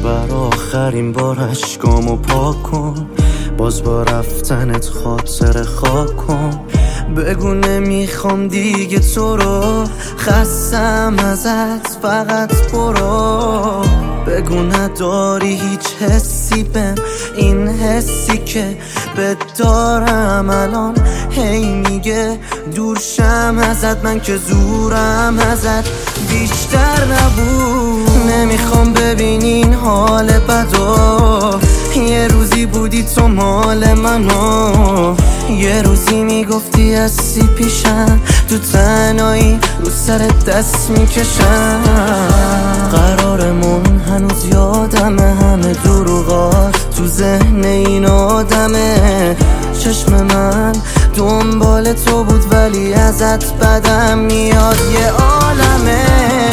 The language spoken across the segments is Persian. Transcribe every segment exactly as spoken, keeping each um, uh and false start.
بر آخرین بار اشکامو پاک کن، باز با رفتنت خاطر خاک کن. بگو نمیخوام دیگه تو رو، خستم ازت فقط برو. بگو نداری هیچ حسی بهم، این حسی که بهت دارم الان هی میگه دورشم ازت. من که زورم ازت بیشتر نبود. نمیخوام ببینی این حال بدو، یه روزی بودی تو مال منو، یه روزی میگفتی هستی پیشم، تو تنهایی رو سر دست میکشم. قرارمون هنوز یادمه، همه دروغات تو ذهن این آدمه. چشم من دنبال تو بود ولی ازت بدم میاد یه عالمه.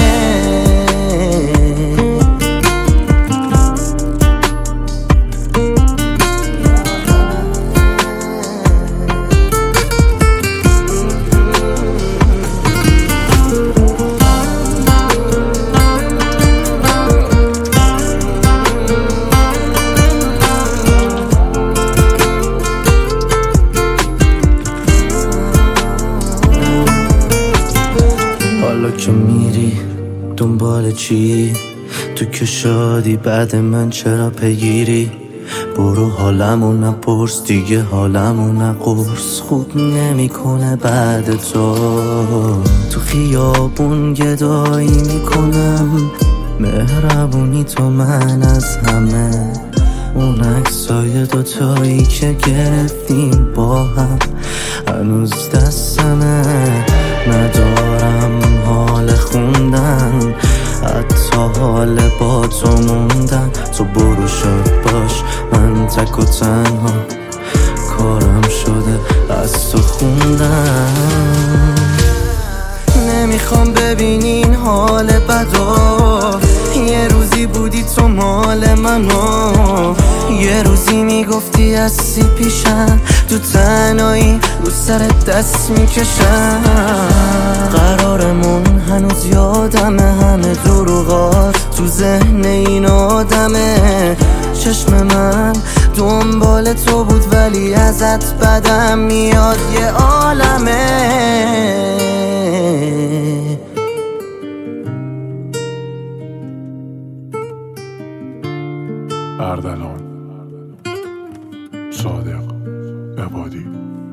حالا که میری دنبال چی؟ تو که شادی بعد من چرا پیگیری؟ برو حالمو نپرس دیگه، حالمو نقرص، خوب نمیکنه بعد تو. تو خیابون گدایی میکنم، مهربونی تو من از همه. اون عکسای دوتایی که گرفتیم با هم هنوز دستمه. ندارم حال خوندن، حتی حال با تو موندن. تو برو شاد باش، من تک و تنها کارم شده از تو خوندن. نمیخوام ببینی این حال بدو، یه روزی بودی تو مال منو، یه روزی میگفتی هستی پیشم، تو تنهایی رو سر دست میکشم. قرارمون هنوز یادمه، همه دروغات تو ذهن این آدمه. چشم من دنبال تو بود ولی ازت بدم میاد یه عالمه. اردلان صادق عبادی.